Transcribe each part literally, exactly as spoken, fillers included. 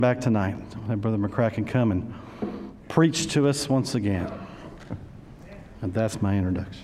Back tonight. Let Brother McCracken come and preach to us once again. And that's my introduction.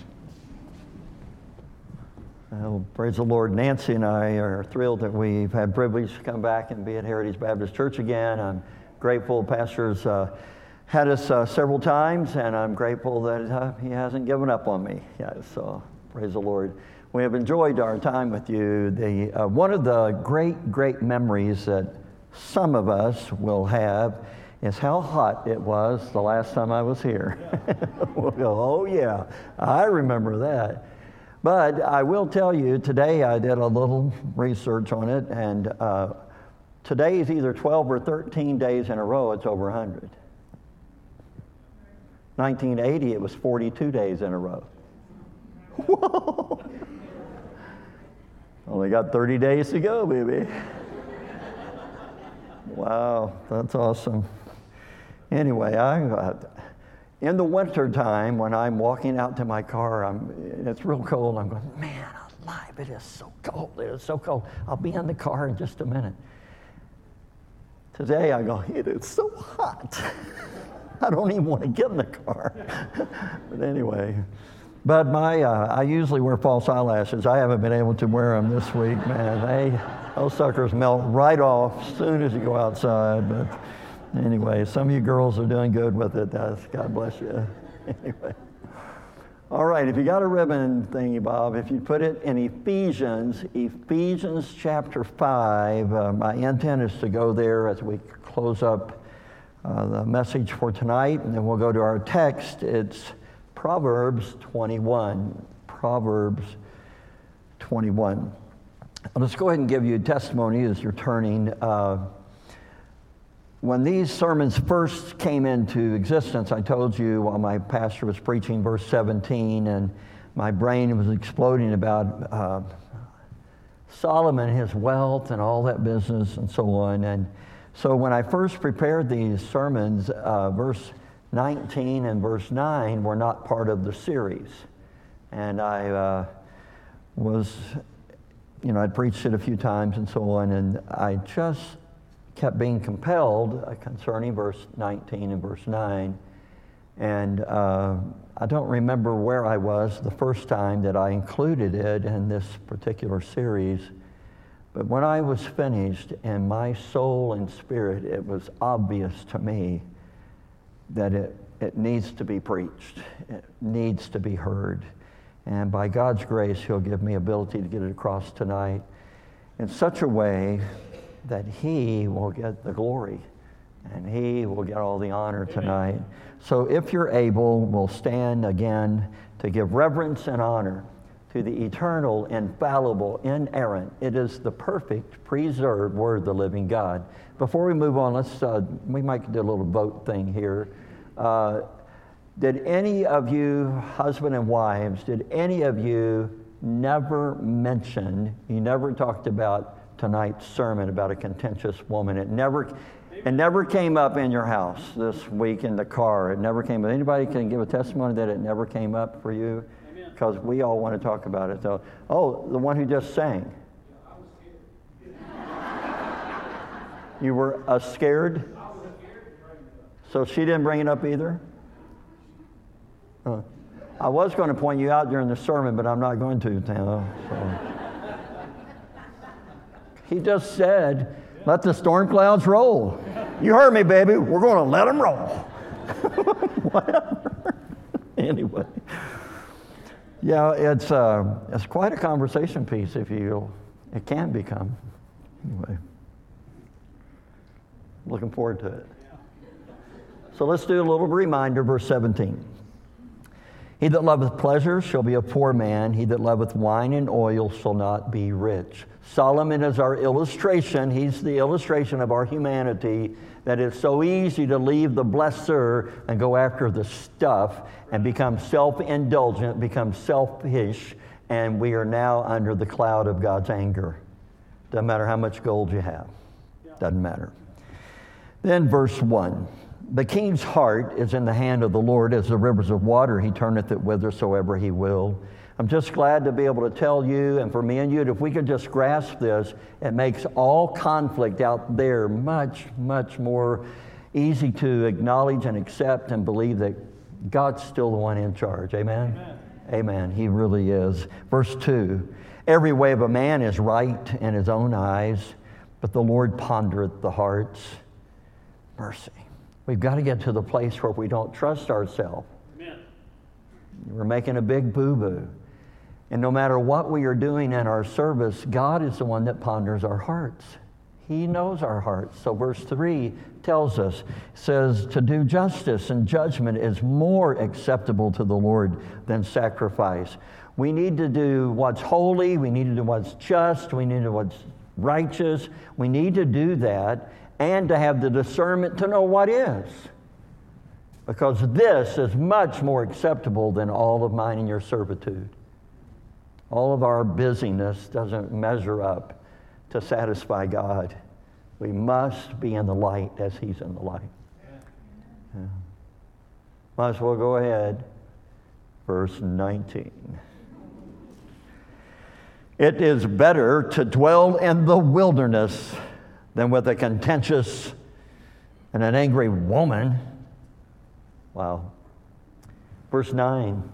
Well, praise the Lord. Nancy and I are thrilled that we've had privilege to come back and be at Heritage Baptist Church again. I'm grateful Pastor's uh, had us uh, several times, and I'm grateful that uh, he hasn't given up on me yet. So praise the Lord. We have enjoyed our time with you. The uh, one of the great, great memories that some of us will have is how hot it was the last time I was here. We'll go, oh yeah, I remember that. But I will tell you, today I did a little research on it, and uh, today is either twelve or thirteen days in a row it's over one hundred. nineteen eighty, it was forty-two days in a row. Whoa! Only got thirty days to go, baby. Wow, that's awesome. Anyway, I, uh, in the winter time, when I'm walking out to my car, I'm, it's real cold. I'm going, man, alive, it is so cold. It is so cold. I'll be in the car in just a minute. Today, I go, it is so hot. I don't even want to get in the car. But anyway, but my, uh, I usually wear false eyelashes. I haven't been able to wear them this week, man. They, those suckers melt right off as soon as you go outside. But anyway, some of you girls are doing good with it. That's, God bless you. Anyway. All right, if you got a ribbon thingy, Bob, if you put it in Ephesians, Ephesians chapter five, uh, my intent is to go there as we close up uh, the message for tonight, and then we'll go to our text. It's Proverbs twenty-one. Proverbs twenty-one. Let's go ahead and give you a testimony as you're turning. Uh, when these sermons first came into existence, I told you while my pastor was preaching verse seventeen, and my brain was exploding about uh, Solomon, his wealth, and all that business, and so on. And so when I first prepared these sermons, uh, verse nineteen and verse nine were not part of the series. And I uh, was, you know, I'd preached it a few times and so on, and I just kept being compelled uh, concerning verse nineteen and verse nine. And uh, I don't remember where I was the first time that I included it in this particular series. But when I was finished, in my soul and spirit, it was obvious to me that it, it needs to be preached. It needs to be heard. And by God's grace, He'll give me ability to get it across tonight in such a way that He will get the glory and He will get all the honor tonight. Amen. So if you're able, we'll stand again to give reverence and honor to the eternal, infallible, inerrant. It is the perfect, preserved Word of the living God. Before we move on, let's uh, we might do a little vote thing here. Uh, did any of you, husband and wives, did any of you never mention, you never talked about tonight's sermon about a contentious woman? It never, it never came up in your house this week in the car. It never came up. Anybody can give a testimony that it never came up for you? Because we all want to talk about it. So, oh, the one who just sang. I was scared. You were uh, scared? I was scared to bring it up. So she didn't bring it up either? Uh, I was going to point you out during the sermon, but I'm not going to, Tana. So. He just said, let the storm clouds roll. You heard me, baby. We're going to let them roll. Whatever. Anyway. Yeah, it's uh, it's quite a conversation piece, if you, it can become. Anyway, looking forward to it. So let's do a little reminder, verse seventeen. He that loveth pleasure shall be a poor man. He that loveth wine and oil shall not be rich. Solomon is our illustration. He's the illustration of our humanity, that it's so easy to leave the blesser and go after the stuff and become self-indulgent, become selfish, and we are now under the cloud of God's anger. Doesn't matter how much gold you have. Doesn't matter. Then verse one. The king's heart is in the hand of the Lord, as the rivers of water. He turneth it whithersoever he will. I'm just glad to be able to tell you, and for me and you, that if we could just grasp this, it makes all conflict out there much, much more easy to acknowledge and accept and believe that God's still the one in charge. Amen? Amen. Amen. He really is. Verse two, every way of a man is right in his own eyes, but the Lord pondereth the hearts. Mercy. We've got to get to the place where we don't trust ourselves. Amen. We're making a big boo-boo. And no matter what we are doing in our service, God is the one that ponders our hearts. He knows our hearts. So verse three tells us, says, to do justice and judgment is more acceptable to the Lord than sacrifice. We need to do what's holy. We need to do what's just. We need to do what's righteous. We need to do that and to have the discernment to know what is. Because this is much more acceptable than all of mine and your servitude. All of our busyness doesn't measure up to satisfy God. We must be in the light as He's in the light. Yeah. Might as well go ahead. Verse nineteen. It is better to dwell in the wilderness than with a contentious and an angry woman. Wow. Verse nine.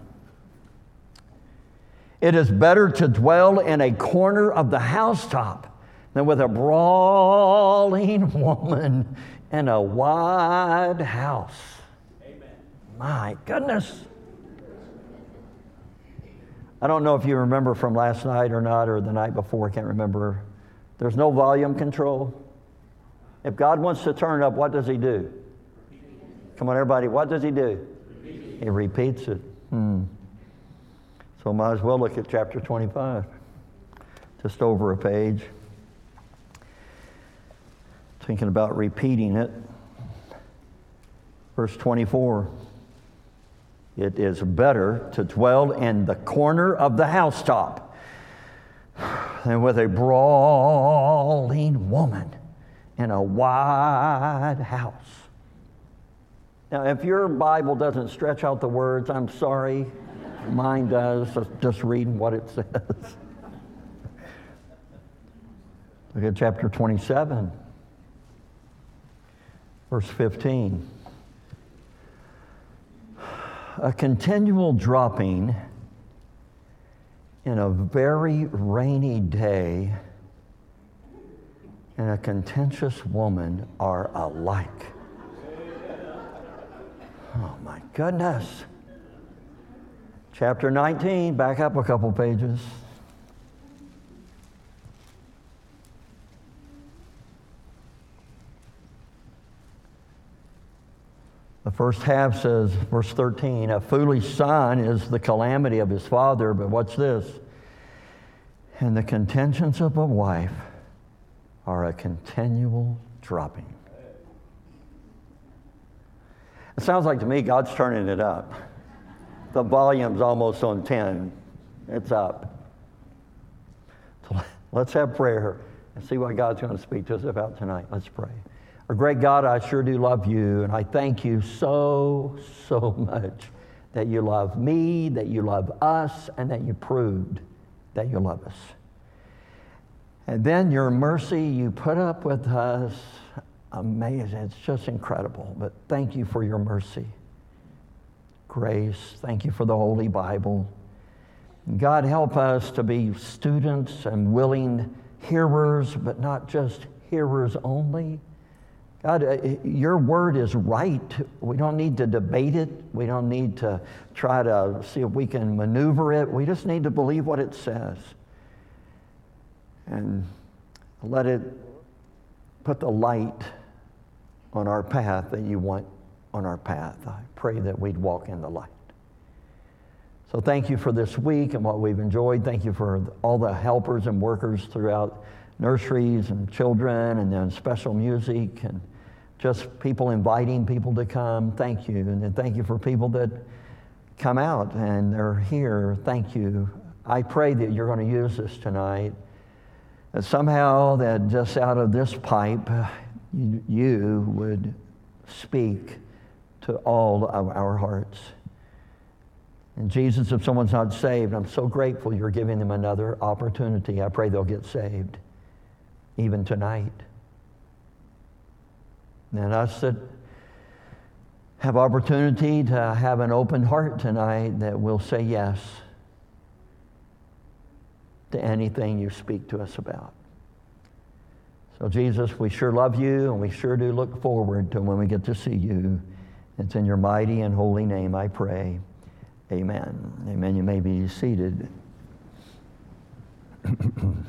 It is better to dwell in a corner of the housetop than with a brawling woman in a wide house. Amen. My goodness. I don't know if you remember from last night or not, or the night before, I can't remember. There's no volume control. If God wants to turn it up, what does He do? Come on, everybody, what does He do? He repeats it. Hmm. So might as well look at chapter twenty-five. Just over a page. Thinking about repeating it. Verse twenty-four. It is better to dwell in the corner of the housetop than with a brawling woman in a wide house. Now, if your Bible doesn't stretch out the words, I'm sorry. Mine does, just reading what it says. Look at chapter twenty-seven, verse fifteen. A continual dropping in a very rainy day and a contentious woman are alike. Oh my goodness. Chapter nineteen, back up a couple pages. The first half says, verse thirteen, a foolish son is the calamity of his father, but what's this? And the contentions of a wife are a continual dropping. It sounds like to me God's turning it up. The volume's almost on ten. It's up. So let's have prayer and see what God's going to speak to us about tonight. Let's pray. Our great God, I sure do love you, and I thank you so, so much that you love me, that you love us, and that you proved that you love us. And then your mercy, you put up with us. Amazing. It's just incredible. But thank you for your mercy. Grace. Thank you for the Holy Bible. God, help us to be students and willing hearers, but not just hearers only. God, uh, your word is right. We don't need to debate it. We don't need to try to see if we can maneuver it. We just need to believe what it says. And let it put the light on our path that you want on our path. I pray that we'd walk in the light. So thank you for this week and what we've enjoyed. Thank you for all the helpers and workers throughout nurseries and children, and then special music, and just people inviting people to come. Thank you. And then thank you for people that come out and they're here. Thank you. I pray that you're going to use this tonight, that somehow that just out of this pipe, you, you would speak to all of our hearts. And Jesus, if someone's not saved, I'm so grateful you're giving them another opportunity. I pray they'll get saved, even tonight. And us that have opportunity to have an open heart tonight, that will say yes to anything you speak to us about. So Jesus, we sure love you, and we sure do look forward to when we get to see you. It's in your mighty and holy name I pray. Amen. Amen. You may be seated. I'm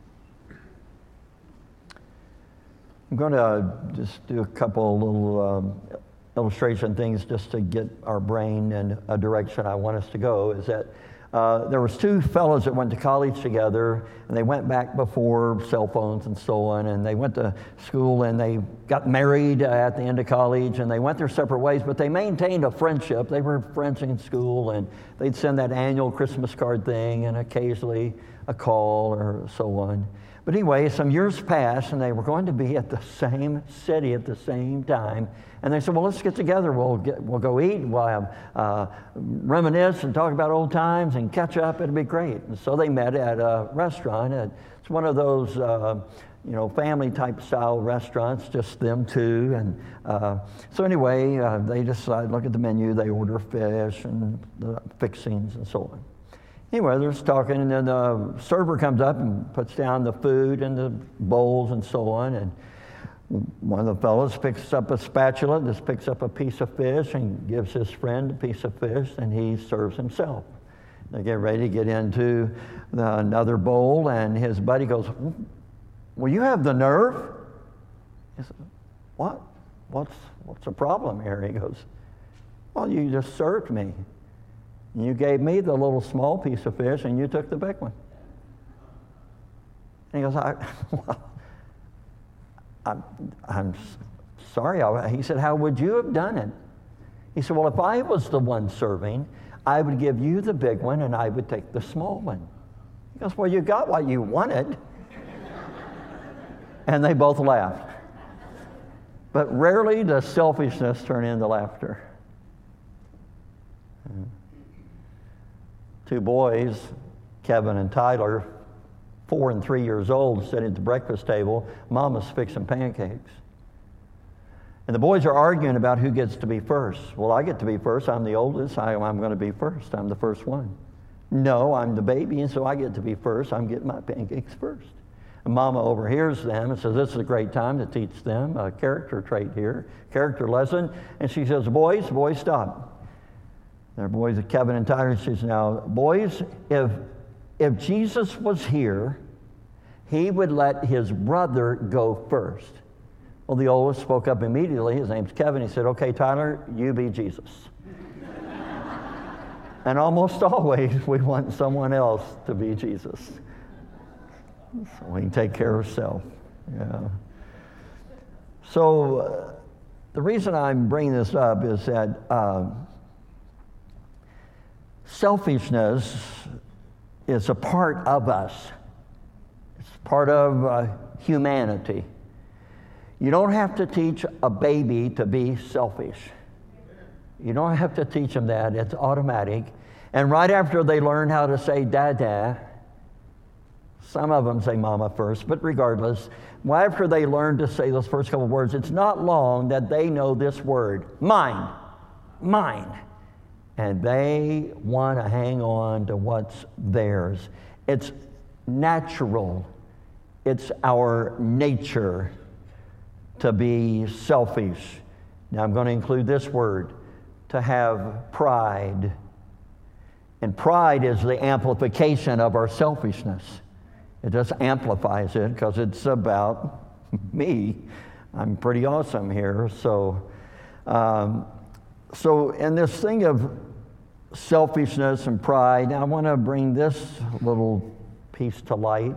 going to just do a couple little um, illustration things just to get our brain in a direction I want us to go. Is that uh, there was two fellows that went to college together, and they went back before cell phones and so on, and they went to school and they got married at the end of college, and they went their separate ways, but they maintained a friendship. They were friends in school, and they'd send that annual Christmas card thing and occasionally a call or so on. But anyway, some years passed, and they were going to be at the same city at the same time. And they said, well, let's get together. We'll get, we'll go eat. We'll have, uh, reminisce and talk about old times and catch up. It'll be great. And so they met at a restaurant. It's one of those, uh, you know, family-type style restaurants, just them two. And uh, so anyway, uh, they decide, look at the menu. They order fish and the fixings and so on. Anyway, they're just talking, and then the server comes up and puts down the food and the bowls and so on. And one of the fellows picks up a spatula, just picks up a piece of fish and gives his friend a piece of fish, and he serves himself. They get ready to get into the, another bowl, and his buddy goes, well, you have the nerve? He said, what? What's, what's the problem here? He goes, well, you just served me. You gave me the little small piece of fish, and you took the big one. And he goes, I, well, I'm, I'm sorry. I, he said, how would you have done it? He said, well, if I was the one serving, I would give you the big one, and I would take the small one. He goes, well, you got what you wanted. And they both laughed. But rarely does selfishness turn into laughter. Two boys, Kevin and Tyler, four and three years old, sitting at the breakfast table. Mama's fixing pancakes. And the boys are arguing about who gets to be first. Well, I get to be first. I'm the oldest. I, I'm going to be first. I'm the first one. No, I'm the baby, and so I get to be first. I'm getting my pancakes first. And Mama overhears them and says, this is a great time to teach them a character trait here, character lesson. And she says, boys, boys, stop. They're boys, Kevin and Tyler. She says, now, boys, if, if Jesus was here, he would let his brother go first. Well, the oldest spoke up immediately. His name's Kevin. He said, okay, Tyler, you be Jesus. And almost always we want someone else to be Jesus, so we can take care of self. Yeah. So uh, the reason I'm bringing this up is that uh, selfishness is a part of us. It's part of uh, humanity. You don't have to teach a baby to be selfish. You don't have to teach them that. It's automatic. And right after they learn how to say dada, some of them say mama first, but regardless, right after they learn to say those first couple words, it's not long that they know this word, mine, mine. And they want to hang on to what's theirs. It's natural. It's our nature to be selfish. Now I'm going to include this word, to have pride. And pride is the amplification of our selfishness. It just amplifies it because it's about me. I'm pretty awesome here. So, um, so in this thing of selfishness and pride, I want to bring this little piece to light.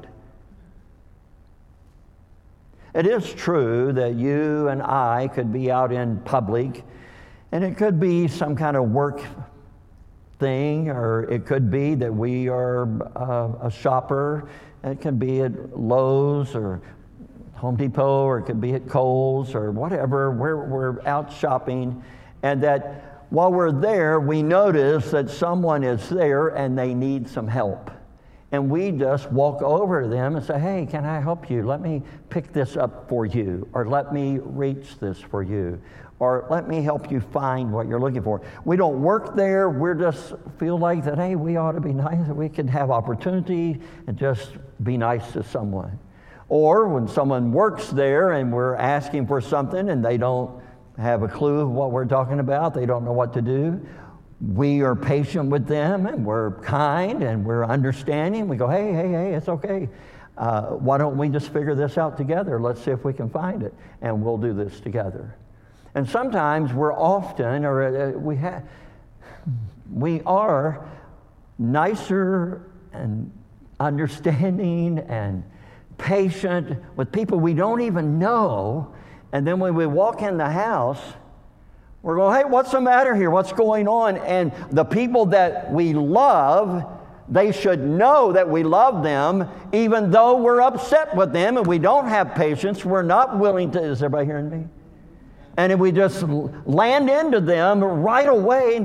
It is true that you and I could be out in public, and it could be some kind of work thing, or it could be that we are uh, a shopper. It can be at Lowe's or Home Depot, or it could be at Kohl's or whatever. We're, we're out shopping, and that while we're there, we notice that someone is there and they need some help. And we just walk over to them and say, hey, can I help you? Let me pick this up for you, or let me reach this for you, or let me help you find what you're looking for. We don't work there. We just feel like that, hey, we ought to be nice. We can have opportunity and just be nice to someone. Or when someone works there and we're asking for something and they don't have a clue of what we're talking about, they don't know what to do, we are patient with them, and we're kind, and we're understanding. We go, hey, hey, hey, it's okay. Uh, why don't we just figure this out together? Let's see if we can find it, and we'll do this together. And sometimes we're often, or uh, we have, we are nicer and understanding and patient with people we don't even know, and then when we walk in the house, we're going, hey, what's the matter here? What's going on? And the people that we love, they should know that we love them, even though we're upset with them and we don't have patience. We're not willing to, is everybody hearing me? And if we just land into them right away,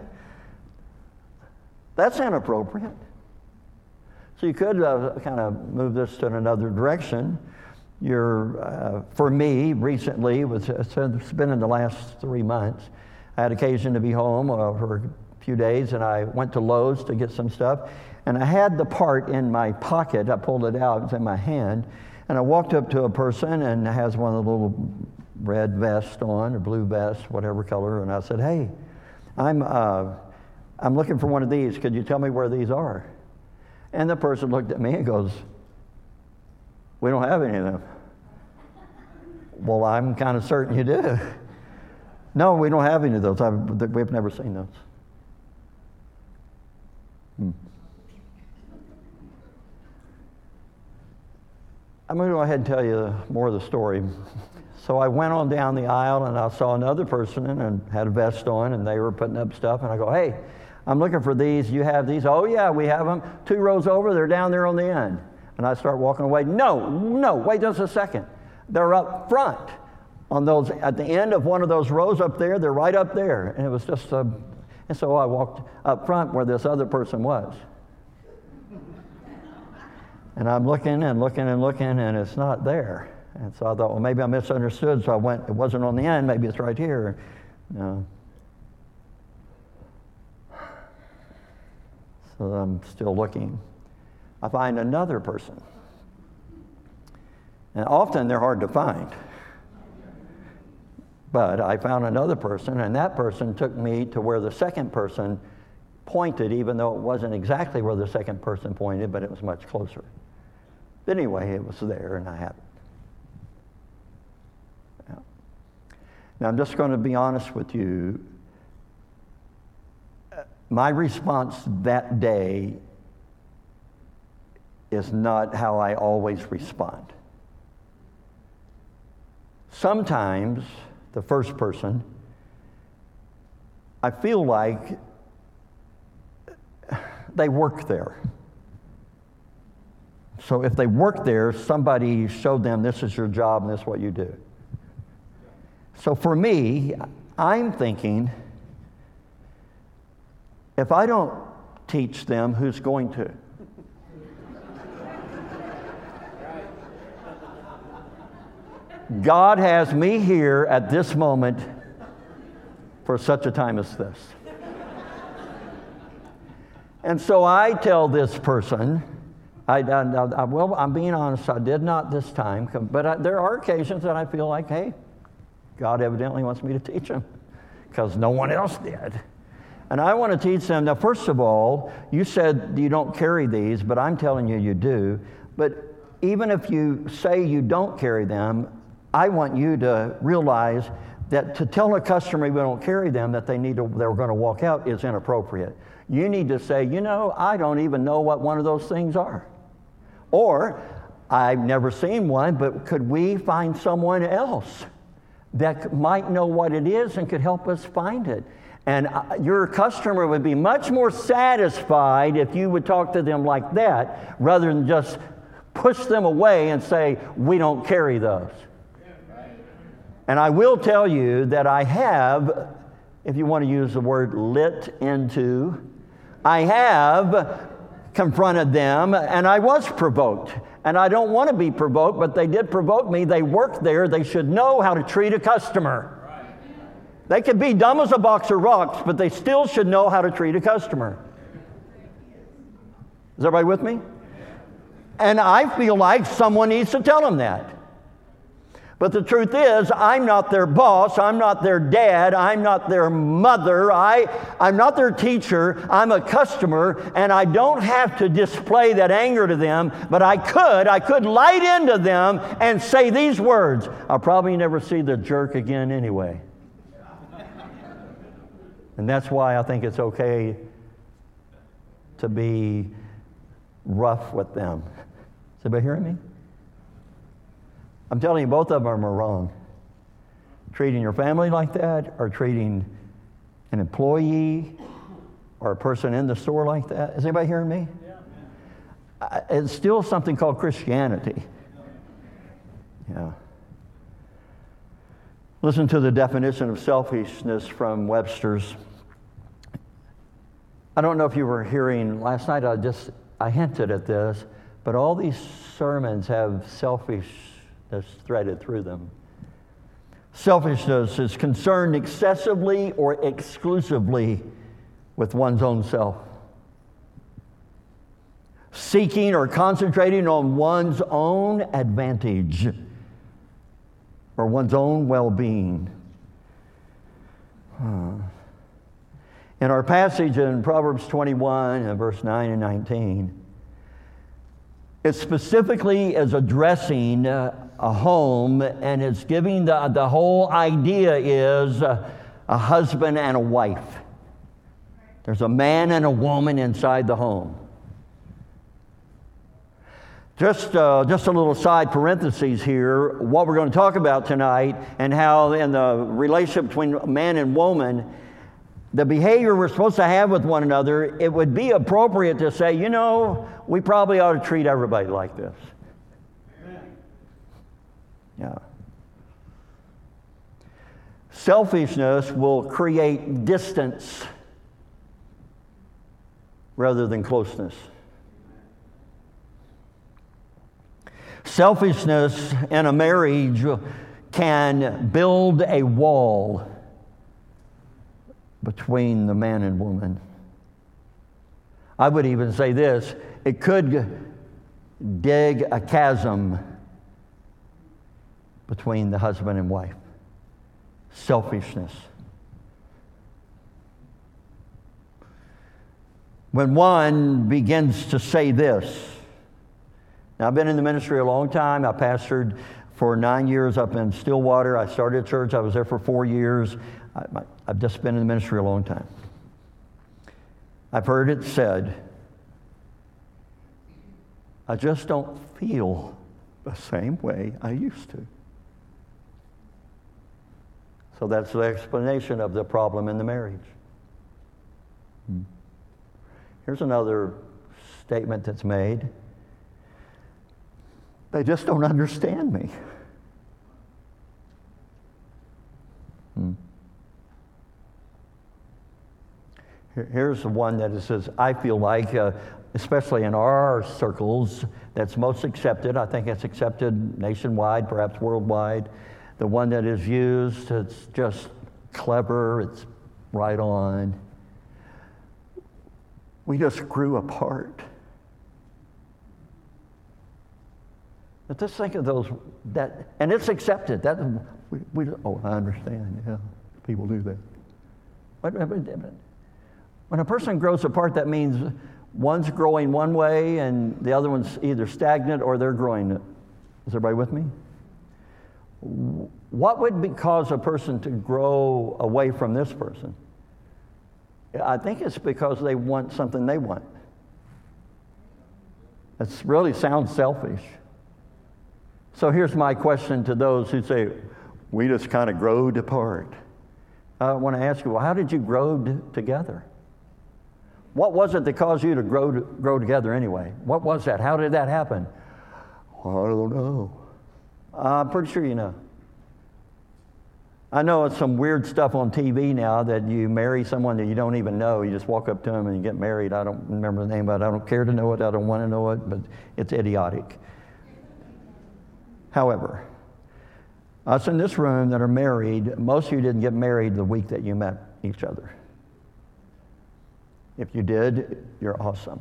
that's inappropriate. So you could uh, kind of move this to another direction. You're, uh, for me, recently, it was, it's been in the last three months, I had occasion to be home uh, for a few days, and I went to Lowe's to get some stuff, and I had the part in my pocket. I pulled it out, it's in my hand, and I walked up to a person and has one of the little red vest on, or blue vest, whatever color, and I said, hey, I'm, uh, I'm looking for one of these. Could you tell me where these are? And the person looked at me and goes, we don't have any of them. Well, I'm kind of certain you do. No, we don't have any of those. I've, we've never seen those. Hmm. I'm going to go ahead and tell you more of the story. So I went on down the aisle and I saw another person and had a vest on, and they were putting up stuff, and I go, hey, I'm looking for these. You have these? Oh, yeah, we have them. Two rows over, they're down there on the end. And I start walking away. No, no, wait just a second. They're up front on those, at the end of one of those rows up there. They're right up there. And it was just, a, and so I walked up front where this other person was. And I'm looking and looking and looking, and it's not there. And so I thought, well, maybe I misunderstood. So I went, it wasn't on the end. Maybe it's right here. No. So I'm still looking. I find another person. And often they're hard to find. But I found another person, and that person took me to where the second person pointed, even though it wasn't exactly where the second person pointed, but it was much closer. But anyway, it was there, and I have it. Yeah. Now, I'm just going to be honest with you. My response that day is not how I always respond. Sometimes, the first person, I feel like they work there. So if they work there, somebody showed them this is your job and this is what you do. So for me, I'm thinking, if I don't teach them, who's going to? God has me here at this moment for such a time as this. And so I tell this person, I, I, I, well, I'm being honest, I did not this time, but I, there are occasions that I feel like, hey, God evidently wants me to teach them because no one else did. And I want to teach them. Now, first of all, you said you don't carry these, but I'm telling you, you do. But even if you say you don't carry them, I want you to realize that to tell a customer we don't carry them, that they need to, they're going to walk out, is inappropriate. You need to say, you know, I don't even know what one of those things are. Or, I've never seen one, but could we find someone else that might know what it is and could help us find it? And your customer would be much more satisfied if you would talk to them like that, rather than just push them away and say, we don't carry those. And I will tell you that I have if you want to use the word lit into. I have confronted them, and I was provoked. And I don't want to be provoked, but they did provoke me. They work there. They should know how to treat a customer. They could be dumb as a box of rocks, but they still should know how to treat a customer. Is everybody with me? And I feel like someone needs to tell them that. But the truth is, I'm not their boss. I'm not their dad. I'm not their mother. I, I'm not their teacher. I'm a customer, and I don't have to display that anger to them, but I could. I could light into them and say these words. I'll probably never see the jerk again anyway. And that's why I think it's okay to be rough with them. Is everybody hearing me? I'm telling you, both of them are wrong. Treating your family like that, or treating an employee or a person in the store like that. Is anybody hearing me? Yeah. It's still something called Christianity. Yeah. Listen to the definition of selfishness from Webster's. I don't know if you were hearing last night, I just, I hinted at this, but all these sermons have selfishness threaded through them. Selfishness is concerned excessively or exclusively with one's own self. Seeking or concentrating on one's own advantage or one's own well-being. Huh. In our passage in Proverbs twenty-one and verse nine and nineteen, it specifically is addressing uh, a home, and it's giving the, the whole idea is uh, a husband and a wife. There's a man and a woman inside the home. Just, uh, just a little side parentheses here, what we're going to talk about tonight and how in the relationship between man and woman, the behavior we're supposed to have with one another, it would be appropriate to say, you know, we probably ought to treat everybody like this. Amen. Yeah. Selfishness will create distance rather than closeness. Selfishness in a marriage can build a wall between the man and woman. I would even say this, it could dig a chasm between the husband and wife. Selfishness. When one begins to say this, now I've been in the ministry a long time. I pastored for nine years up in Stillwater. I started a church. I was there for four years. I, I've just been in the ministry a long time. I've heard it said, I just don't feel the same way I used to. So that's the explanation of the problem in the marriage. Here's another statement that's made. They just don't understand me. Hmm. Here's the one that it says, I feel like, uh, especially in our circles, that's most accepted. I think it's accepted nationwide, perhaps worldwide. The one that is used, it's just clever, it's right on. We just grew apart. But just think of those, that, and it's accepted. That we, we oh, I understand. Yeah, people do that. But, but, when a person grows apart, that means one's growing one way and the other one's either stagnant or they're growing. Is everybody with me? What would be, cause a person to grow away from this person? I think it's because they want something they want. It really sounds selfish. So here's my question to those who say, we just kind of growed apart. I want to ask you, well, how did you grow d- together? What was it that caused you to grow to, grow together anyway? What was that? How did that happen? I don't know. I'm pretty sure you know. I know it's some weird stuff on T V now that you marry someone that you don't even know. You just walk up to them and you get married. I don't remember the name of it. I don't care to know it. I don't want to know it, but it's idiotic. However, us in this room that are married, most of you didn't get married the week that you met each other. If you did, you're awesome.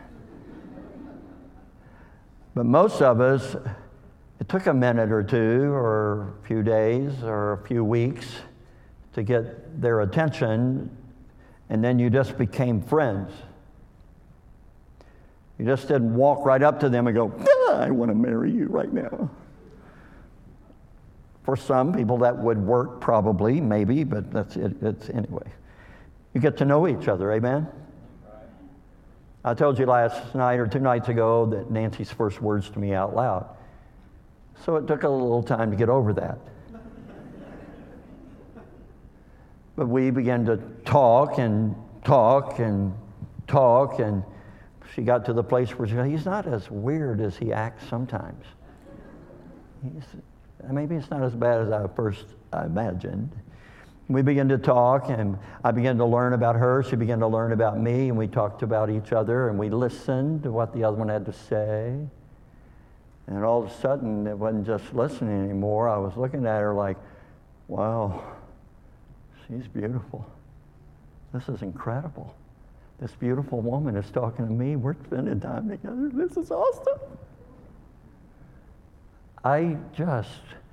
But most of us, it took a minute or two or a few days or a few weeks to get their attention, and then you just became friends. You just didn't walk right up to them and go, ah, I want to marry you right now. For some people that would work probably, maybe, but that's it. It's anyway. You get to know each other, amen? I told you last night or two nights ago that Nancy's first words to me out loud. So it took a little time to get over that. But we began to talk and talk and talk, and she got to the place where she said, he's not as weird as he acts sometimes. He's, maybe it's not as bad as I first imagined. We began to talk, and I began to learn about her. She began to learn about me, and we talked about each other, and we listened to what the other one had to say. And all of a sudden, it wasn't just listening anymore. I was looking at her like, wow, she's beautiful. This is incredible. This beautiful woman is talking to me. We're spending time together. This is awesome. I just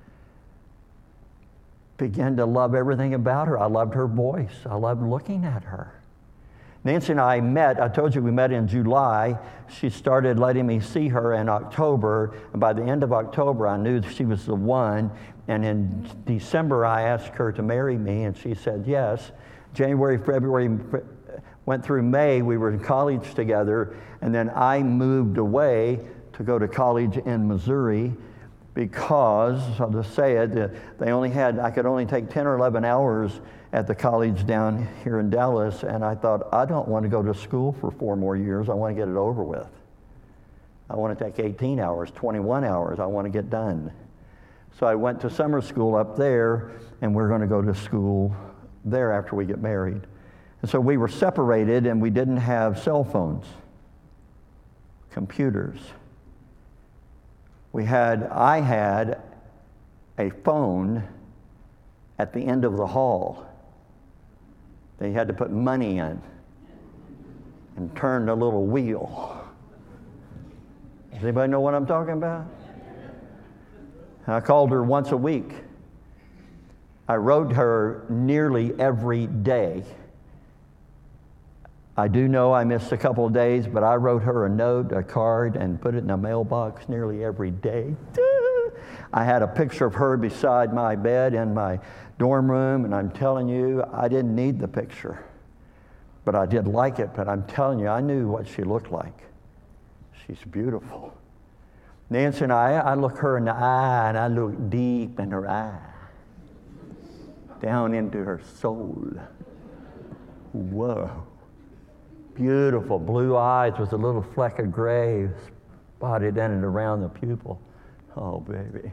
began to love everything about her. I loved her voice. I loved looking at her. Nancy and I met, I told you we met in July. She started letting me see her in October, and by the end of October, I knew she was the one. And in December, I asked her to marry me, and she said yes. January, February, went through May. We were in college together, and then I moved away to go to college in Missouri because, I'll just say it, they only had, I could only take ten or eleven hours at the college down here in Dallas, and I thought, I don't want to go to school for four more years. I want to get it over with. I want to take eighteen hours, twenty-one hours. I want to get done. So I went to summer school up there, and we're going to go to school there after we get married. And so we were separated, and we didn't have cell phones, computers. We had, I had a phone at the end of the hall. They had to put money in and turn the little wheel. Does anybody know what I'm talking about? I called her once a week. I wrote her nearly every day. I do know I missed a couple of days, but I wrote her a note, a card, and put it in a mailbox nearly every day. I had a picture of her beside my bed in my dorm room, and I'm telling you, I didn't need the picture, but I did like it. But I'm telling you, I knew what she looked like. She's beautiful. Nancy and I, I look her in the eye, and I look deep in her eye, down into her soul. Whoa. Beautiful blue eyes with a little fleck of gray spotted in and around the pupil. Oh, baby.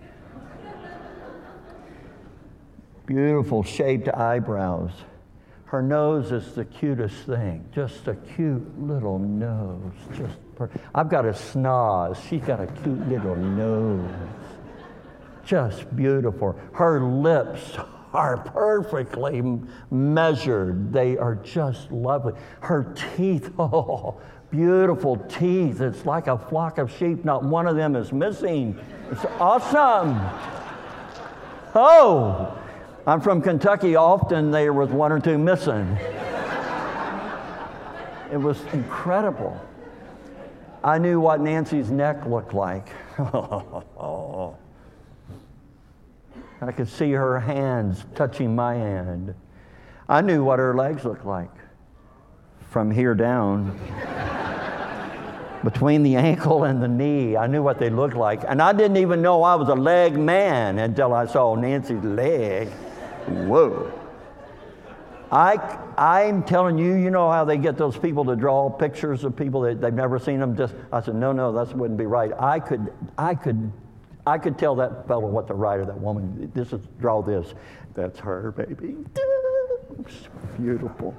Beautiful shaped eyebrows. Her nose is the cutest thing. Just a cute little nose. Just per- I've got a snoz. She's got a cute little nose. Just beautiful. Her lips are perfectly measured. They are just lovely. Her teeth, oh, beautiful teeth. It's like a flock of sheep. Not one of them is missing. It's awesome. Oh, I'm from Kentucky. Often there was one or two missing. It was incredible. I knew what Nancy's neck looked like. Oh. I could see her hands touching my hand. I knew what her legs looked like from here down. Between the ankle and the knee, I knew what they looked like. And I didn't even know I was a leg man until I saw Nancy's leg. Whoa. I, I'm telling you, you know how they get those people to draw pictures of people that they've never seen them? Just, I said, no, no, that wouldn't be right. I could, I could, I could tell that fellow what to write or that woman. This is, draw this. That's her, baby. It's beautiful.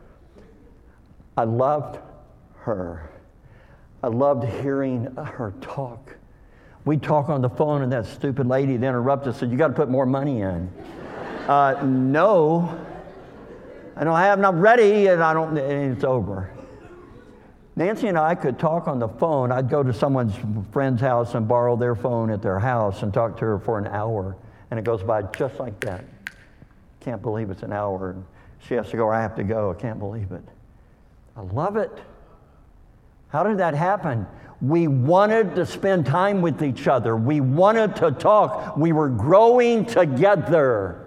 I loved her. I loved hearing her talk. We'd talk on the phone, and that stupid lady would interrupt us and said, you got to put more money in. uh, no. I don't have enough ready, and I don't, and it's over. Nancy and I could talk on the phone. I'd go to someone's friend's house and borrow their phone at their house and talk to her for an hour, and it goes by just like that. Can't believe it's an hour. She has to go, I have to go. I can't believe it. I love it. How did that happen? We wanted to spend time with each other. We wanted to talk. We were growing together.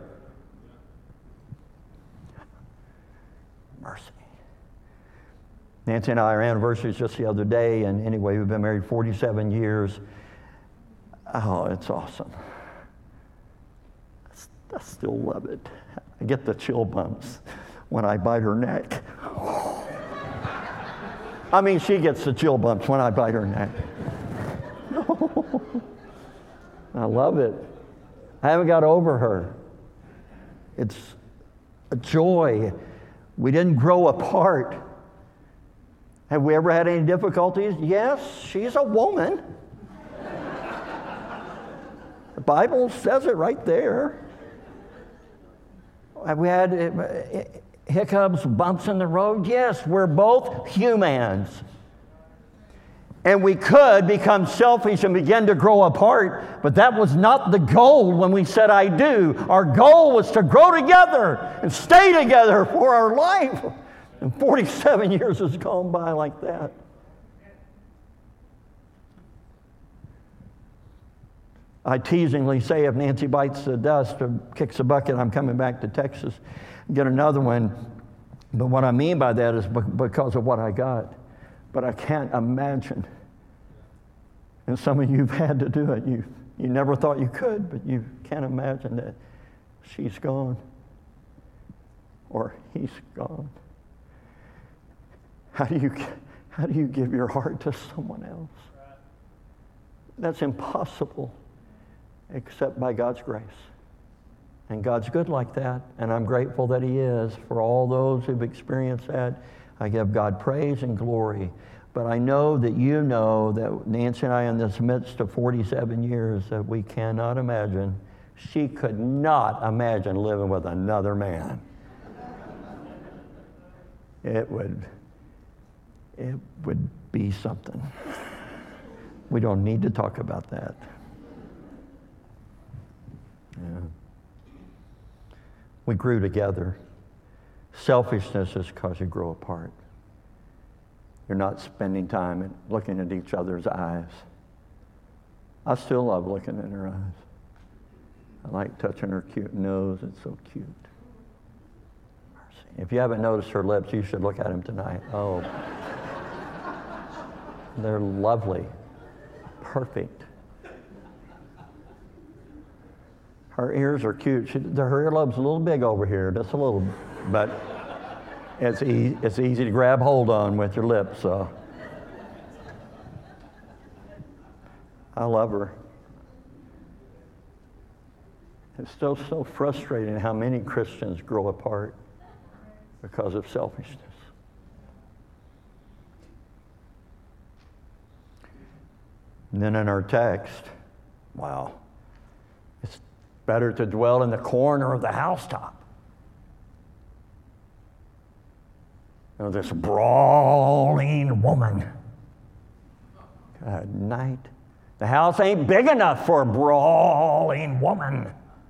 Mercy. Nancy and I, our anniversary was just the other day, and anyway, we've been married forty-seven years. Oh, it's awesome. I still love it. I get the chill bumps when I bite her neck. I mean, she gets the chill bumps when I bite her neck. I love it. I haven't got over her. It's a joy. We didn't grow apart. Have we ever had any difficulties? Yes, she's a woman. The Bible says it right there. Have we had hiccups, bumps in the road? Yes, we're both humans. And we could become selfish and begin to grow apart, but that was not the goal when we said I do. Our goal was to grow together and stay together for our life. And forty-seven years has gone by like that. I teasingly say if Nancy bites the dust or kicks a bucket, I'm coming back to Texas and get another one. But what I mean by that is because of what I got. But I can't imagine. And some of you have had to do it. You, you never thought you could, but you can't imagine that she's gone or he's gone. How do you, how do you give your heart to someone else? That's impossible except by God's grace. And God's good like that, and I'm grateful that He is. For all those who've experienced that, I give God praise and glory. But I know that you know that Nancy and I, in this midst of forty-seven years, that we cannot imagine. She could not imagine living with another man. It would, it would be something. We don't need to talk about that. Yeah. We grew together. Selfishness is because you grow apart. You're not spending time and looking at each other's eyes. I still love looking in her eyes. I like touching her cute nose. It's so cute. Mercy. If you haven't noticed her lips, you should look at them tonight. Oh. They're lovely. Perfect. Her ears are cute. She, her earlobe's a little big over here, just a little, but it's, e- it's easy to grab hold on with your lips. So. I love her. It's still so frustrating how many Christians grow apart because of selfishness. And then in our text, wow, it's better to dwell in the corner of the housetop. You know, this brawling woman. Good night. The house ain't big enough for a brawling woman.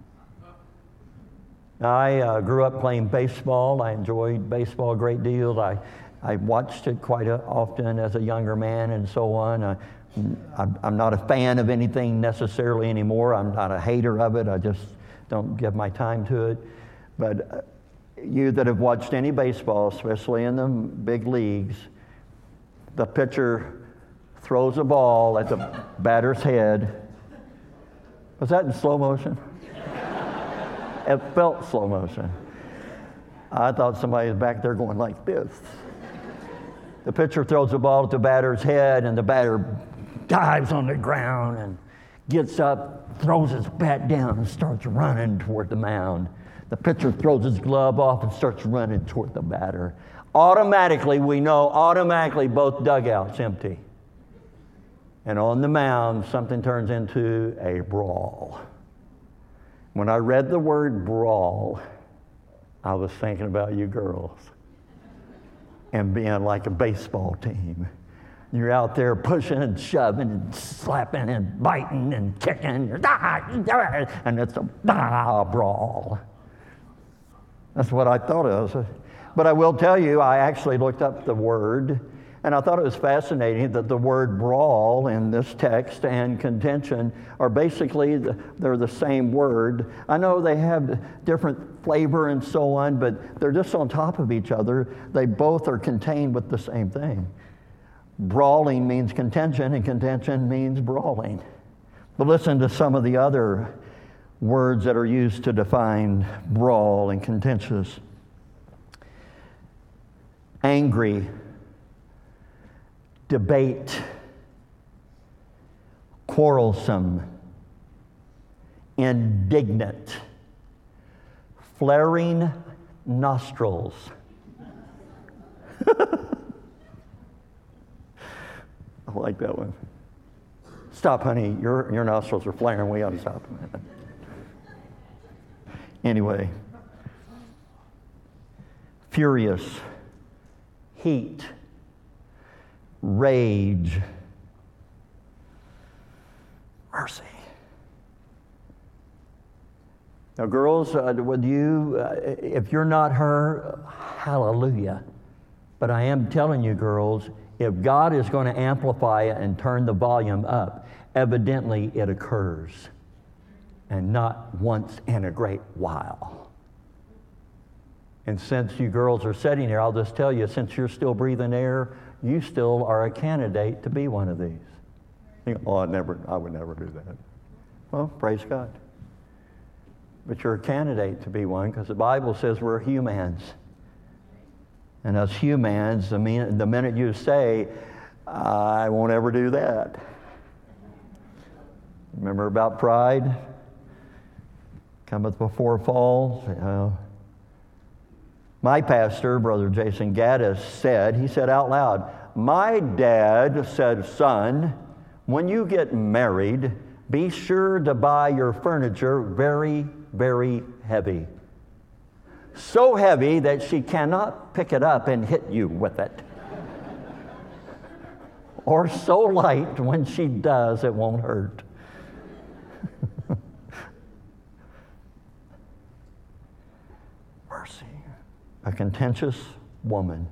I uh, grew up playing baseball. I enjoyed baseball a great deal. I, I watched it quite a, often as a younger man and so on. I, I'm, I'm not a fan of anything necessarily anymore. I'm not a hater of it. I just don't give my time to it. But uh, you that have watched any baseball, especially in the big leagues, the pitcher throws a ball at the batter's head. Was that in slow motion? It felt slow motion. I thought somebody was back there going like this. The pitcher throws the ball at the batter's head, and the batter dives on the ground and gets up, throws his bat down, and starts running toward the mound. The pitcher throws his glove off and starts running toward the batter. Automatically, we know, automatically both dugouts empty. And on the mound, something turns into a brawl. When I read the word brawl, I was thinking about you girls and being like a baseball team. You're out there pushing and shoving and slapping and biting and kicking, and it's a ah, brawl. That's what I thought it was. But I will tell you, I actually looked up the word, and I thought it was fascinating that the word brawl in this text and contention are basically, the, they're the same word. I know they have different flavor and so on, but they're just on top of each other. They both are contained with the same thing. Brawling means contention, and contention means brawling. But listen to some of the other words that are used to define brawl and contentious. Angry, debate, quarrelsome, indignant, flaring nostrils. I like that one. Stop, honey. Your, your nostrils are flaring. We ought to stop. Anyway. Furious, heat, rage, mercy. Now, girls, uh, with you, uh, if you're not her, hallelujah. But I am telling you, girls, if God is going to amplify it and turn the volume up, evidently it occurs. And not once in a great while. And since you girls are sitting here, I'll just tell you, since you're still breathing air, you still are a candidate to be one of these. You go, oh, I never, I would never do that. Well, praise God. But you're a candidate to be one because the Bible says we're humans. And as humans, the minute, the minute you say, I won't ever do that. Remember about pride? Cometh before fall. Uh, my pastor, Brother Jason Gaddis, said, he said out loud, my dad said, son, when you get married, be sure to buy your furniture very, very heavy. So heavy that she cannot pick it up and hit you with it. Or so light when she does, it won't hurt. Mercy. A contentious woman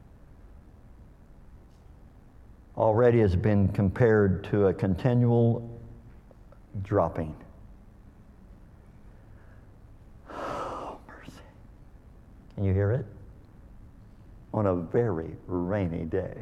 already has been compared to a continual dropping. Oh, mercy. Can you hear it? On a very rainy day.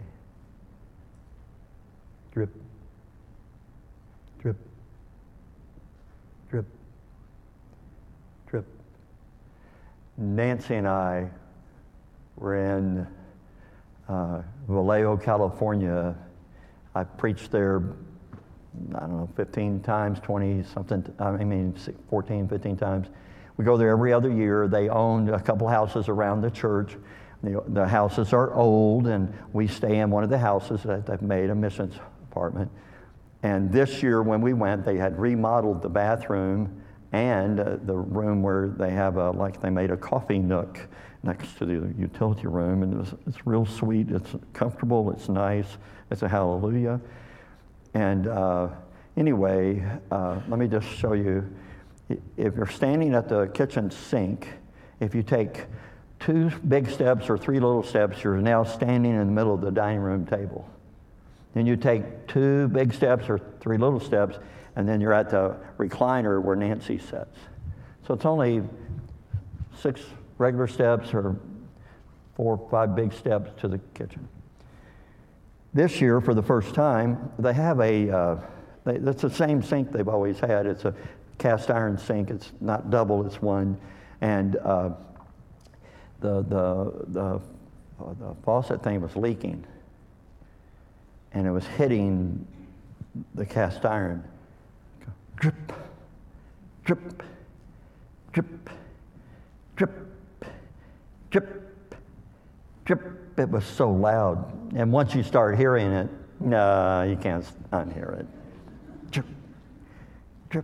Drip, drip, drip, drip. Nancy and I were in uh, Vallejo, California. I preached there, I don't know, fifteen times, twenty something, I mean, fourteen, fifteen times. We go there every other year. They owned a couple houses around the church. The, the houses are old, and we stay in one of the houses that they've made a missions apartment. And this year when we went, they had remodeled the bathroom and uh, the room where they have a, like they made a coffee nook next to the utility room. And it was, it's real sweet, it's comfortable, it's nice, it's a hallelujah. And uh, anyway, uh, let me just show you. If you're standing at the kitchen sink, if you take two big steps or three little steps, you're now standing in the middle of the dining room table. Then you take two big steps or three little steps, and then you're at the recliner where Nancy sits. So it's only six regular steps or four or five big steps to the kitchen. This year, for the first time, they have a, uh, they, that's the same sink they've always had. It's a cast iron sink. It's not double, it's one. And uh, the, the, the, uh, the faucet thing was leaking. And it was hitting the cast iron. drip, drip, drip, drip, drip, drip. It was so loud. And once you start hearing it, no, you can't unhear it. Drip, drip.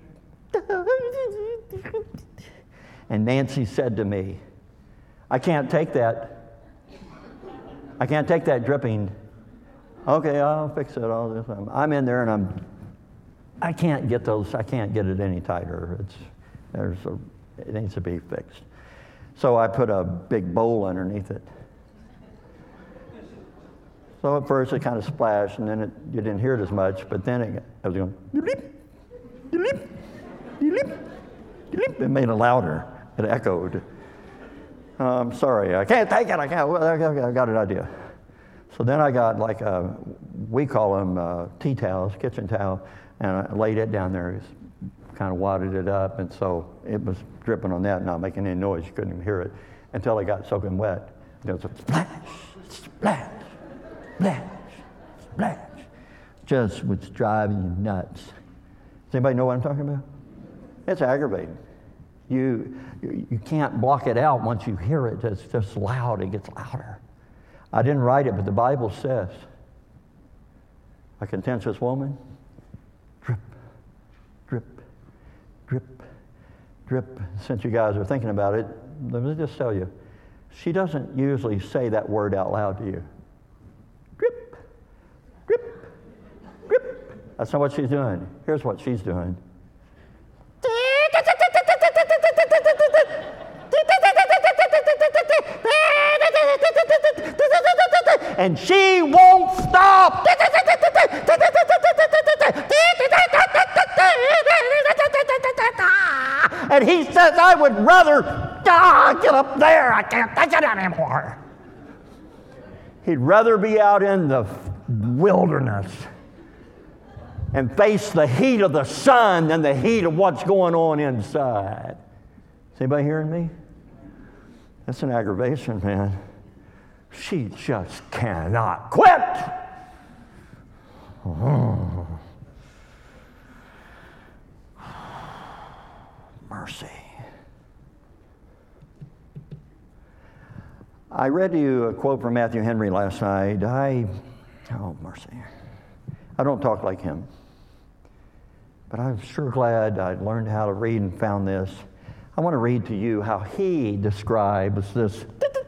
And Nancy said to me, I can't take that. I can't take that dripping. Okay, I'll fix it all this time. I'm in there and I'm, I can't get those, I can't get it any tighter. It's, there's a, it needs to be fixed. So I put a big bowl underneath it. So at first it kind of splashed, and then it, you didn't hear it as much, but then it, I was going, "Dee-leep, dee-leep, dee-leep, dee-leep." It made it louder. It echoed. I'm sorry, I can't take it. I can't. Well, I got, I got an idea. So then I got like a, we call them uh, tea towels, kitchen towel, and I laid it down there, kind of wadded it up, and so it was dripping on that, not making any noise. You couldn't even hear it until it got soaking wet. There was a splash, splash, splash, splash. Just was driving you nuts. Does anybody know what I'm talking about? It's aggravating. You, you, you can't block it out once you hear it. It's just loud. It gets louder. I didn't write it, but the Bible says, a contentious woman, drip, drip, drip, drip. Since you guys are thinking about it, let me just tell you, she doesn't usually say that word out loud to you. Drip, drip, drip. That's not what she's doing. Here's what she's doing. And she won't stop. And he says, I would rather ah, get up there. I can't take it anymore. He'd rather be out in the wilderness and face the heat of the sun than the heat of what's going on inside. Is anybody hearing me? That's an aggravation, man. She just cannot quit. Oh. Mercy. I read to you a quote from Matthew Henry last night. I, oh, mercy. I don't talk like him. But I'm sure glad I learned how to read and found this. I want to read to you how he describes this.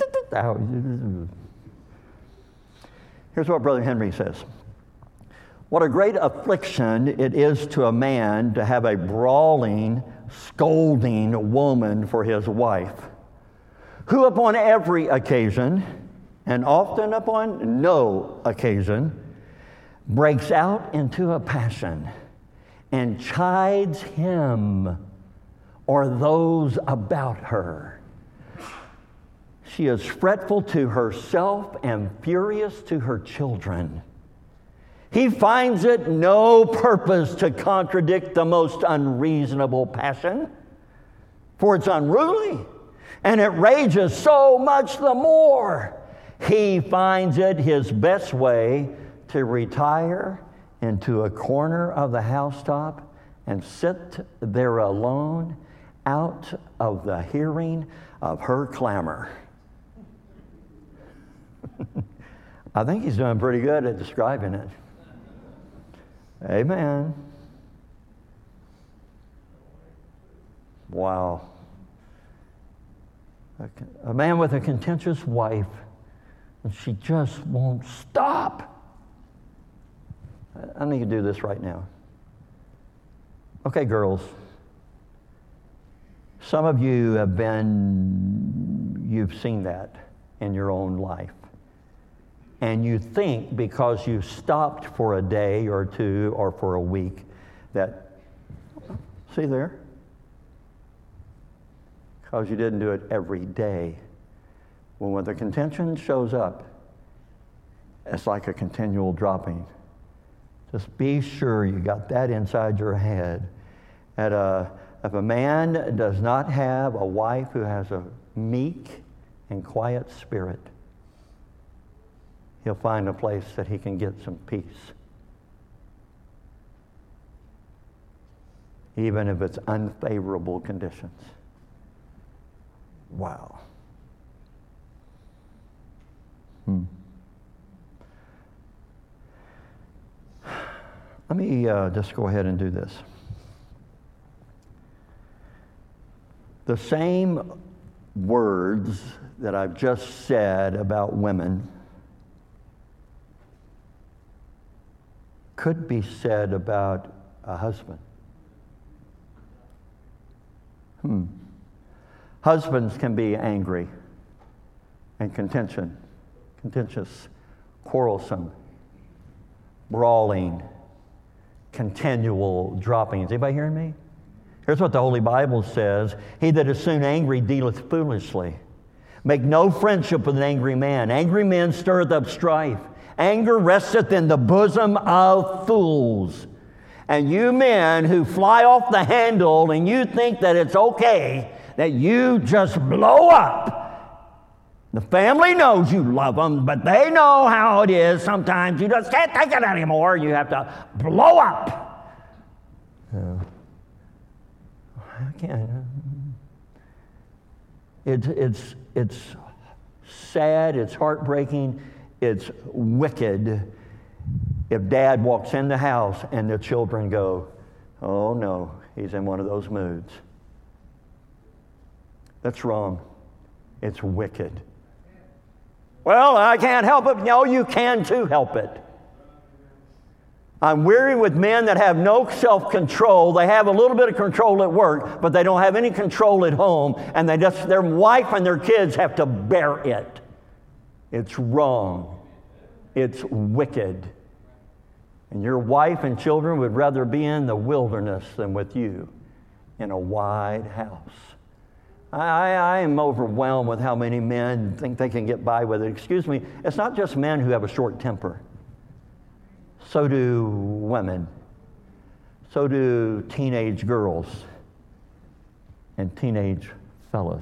Here's what Brother Henry says. What a great affliction it is to a man to have a brawling, scolding woman for his wife, who upon every occasion, and often upon no occasion, breaks out into a passion and chides him or those about her. She is fretful to herself and furious to her children. He finds it no purpose to contradict the most unreasonable passion, for it's unruly, and it rages so much the more. He finds it his best way to retire into a corner of the housetop and sit there alone, out of the hearing of her clamor. I think he's doing pretty good at describing it. Amen. Wow. A, a man with a contentious wife, and she just won't stop. I, I need to do this right now. Okay, girls. Some of you have been, you've seen that in your own life. And you think because you stopped for a day or two or for a week that, see there? Because you didn't do it every day. Well, when the contention shows up, it's like a continual dropping. Just be sure you got that inside your head. That uh, if a man does not have a wife who has a meek and quiet spirit, he'll find a place that he can get some peace. even if it's unfavorable conditions. Wow. Hmm. Let me uh, just go ahead and do this. The same words that I've just said about women could be said about a husband. Hmm. Husbands can be angry and contention, contentious, quarrelsome, brawling, continual droppings. Anybody hearing me? Here's what the Holy Bible says. He that is soon angry dealeth foolishly. Make no friendship with an angry man. Angry men stirreth up strife. Anger resteth in the bosom of fools. And you men who fly off the handle and you think that it's okay, that you just blow up. The family knows you love them, but they know how it is. Sometimes you just can't take it anymore. You have to blow up. Yeah. I can't. It's, it's, it's sad, it's heartbreaking, it's wicked if dad walks in the house and the children go, oh no, he's in one of those moods. That's wrong. It's wicked. Well, I can't help it. No, you can too help it. I'm weary with men that have no self-control. They have a little bit of control at work, but they don't have any control at home, and they just, their wife and their kids have to bear it. It's wrong. It's wicked. And your wife and children would rather be in the wilderness than with you in a wide house. I, I am overwhelmed with how many men think they can get by with it. Excuse me, it's not just men who have a short temper. So do women. So do teenage girls and teenage fellas.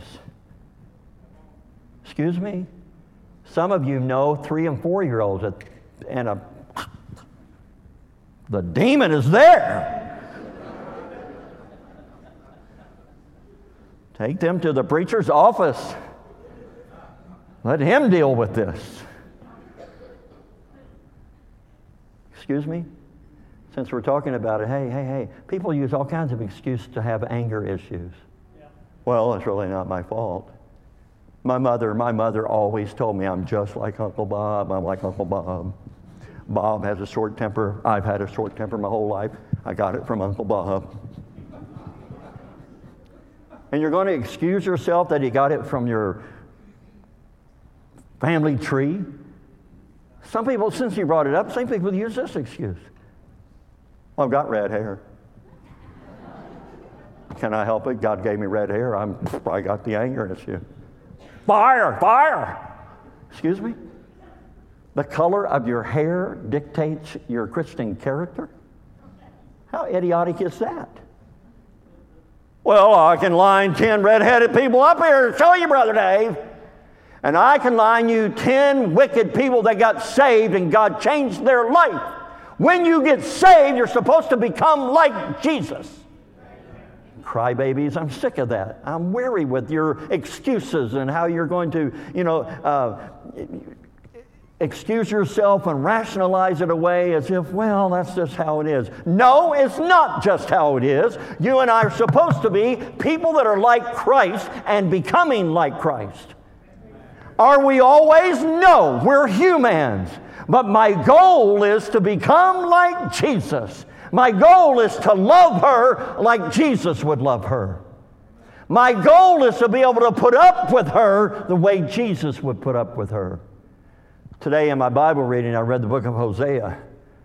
Excuse me? Some of you know three and four-year-olds that, and a, the demon is there. Take them to the preacher's office. Let him deal with this. Excuse me? Since we're talking about it, hey, hey, hey, people use all kinds of excuses to have anger issues. Yeah. Well, it's really not my fault. My mother, my mother always told me I'm just like Uncle Bob. I'm like Uncle Bob. Bob has a short temper. I've had a short temper my whole life. I got it from Uncle Bob. And you're going to excuse yourself that you got it from your family tree? Some people, since you brought it up, some people use this excuse. Well, I've got red hair. Can I help it? God gave me red hair. I'm, I got the anger issue. Fire, fire. Excuse me? The color of your hair dictates your Christian character? How idiotic is that? Well, I can line ten red-headed people up here to show you, Brother Dave. And I can line you ten wicked people that got saved and God changed their life. When you get saved, you're supposed to become like Jesus. Crybabies, I'm sick of that. I'm weary with your excuses and how you're going to, you know, uh, excuse yourself and rationalize it away as if, well, that's just how it is. No, it's not just how it is. You and I are supposed to be people that are like Christ and becoming like Christ. Are we always? No, we're humans. But my goal is to become like Jesus. My goal is to love her like Jesus would love her. My goal is to be able to put up with her the way Jesus would put up with her. Today in my Bible reading, I read the book of Hosea.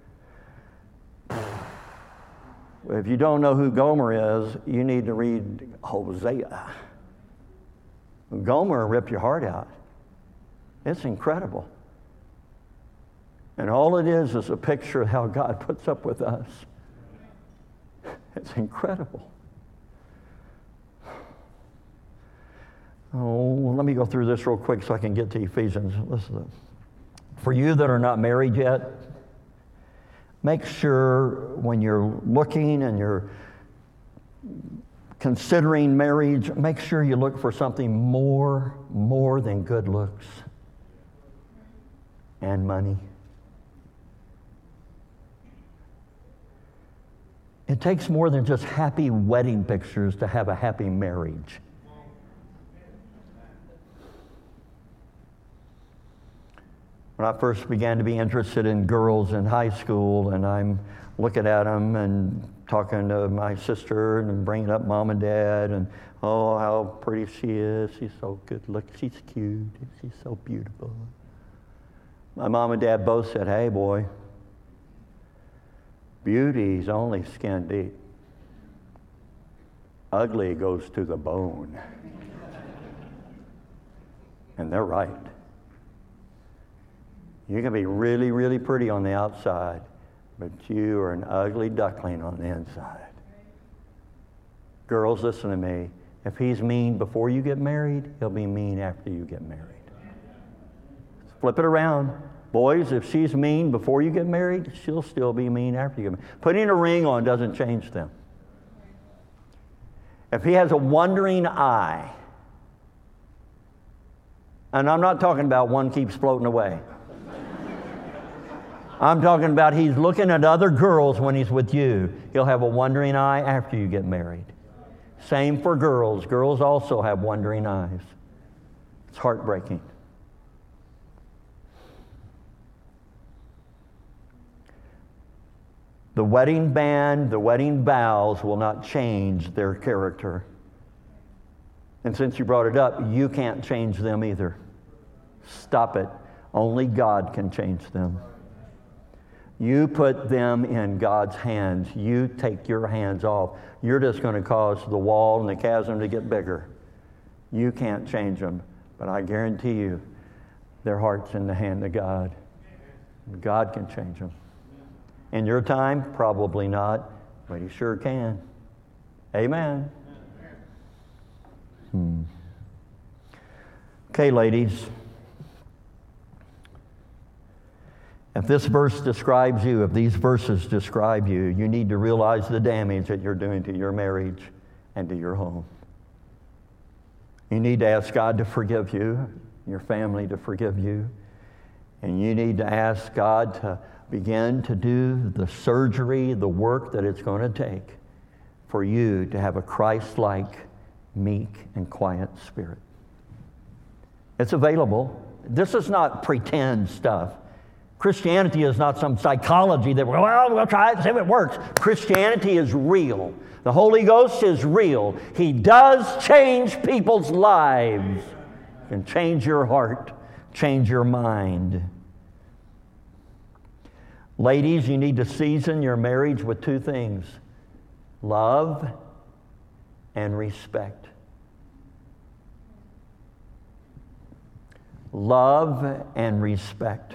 If you don't know who Gomer is, you need to read Hosea. Gomer ripped your heart out. It's incredible. And all it is is a picture of how God puts up with us. It's incredible. Oh, let me go through this real quick so I can get to Ephesians. Listen. For you that are not married yet, make sure when you're looking and you're considering marriage, make sure you look for something more, more than good looks and money. It takes more than just happy wedding pictures to have a happy marriage. When I first began to be interested in girls in high school, and I'm looking at them and talking to my sister and bringing up mom and dad, and oh, how pretty she is. She's so good looking. She's cute. She's so beautiful. My mom and dad both said, hey, boy, beauty's only skin deep. Ugly goes to the bone. And they're right. You can be really, really pretty on the outside, but you are an ugly duckling on the inside. Girls, listen to me. If he's mean before you get married, he'll be mean after you get married. Flip it around. Boys, if she's mean before you get married, she'll still be mean after you get married. Putting a ring on doesn't change them. If he has a wandering eye, and I'm not talking about one keeps floating away. I'm talking about he's looking at other girls when he's with you. He'll have a wandering eye after you get married. Same for girls. Girls also have wandering eyes. It's heartbreaking. The wedding band, the wedding vows will not change their character. And since you brought it up, you can't change them either. Stop it. Only God can change them. You put them in God's hands. You take your hands off. You're just going to cause the wall and the chasm to get bigger. You can't change them. But I guarantee you, their heart's in the hand of God. God can change them. In your time, probably not, but He sure can. Amen. Hmm. Okay, ladies. If this verse describes you, if these verses describe you, you need to realize the damage that you're doing to your marriage and to your home. You need to ask God to forgive you, your family to forgive you, and you need to ask God to begin to do the surgery, the work that it's going to take for you to have a Christ-like, meek, and quiet spirit. It's available. This is not pretend stuff. Christianity is not some psychology that, well, we'll try it and see if it works. Christianity is real. The Holy Ghost is real. He does change people's lives. And change your heart, change your mind. Ladies, you need to season your marriage with two things: love and respect. Love and respect.